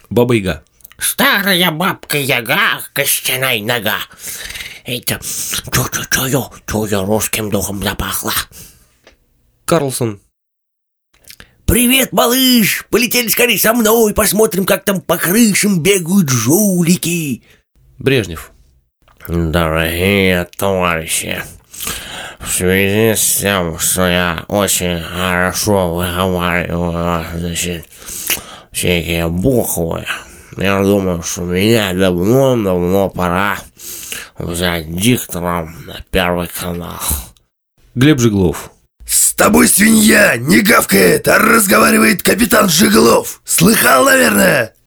Баба-Яга. Старая бабка-яга, костяная нога. Это чую, русским духом запахло. Карлсон. Привет, малыш! Полетели скорее со мной, посмотрим, как там по крышам бегают жулики. Брежнев. Дорогие товарищи, в связи с тем, что я очень хорошо выговариваю, всякие буквы, я думаю, что меня давно пора взять диктором на Первый канал. Глеб Жиглов. С тобой свинья не гавкает, а разговаривает капитан Жиглов. Слыхал, наверное?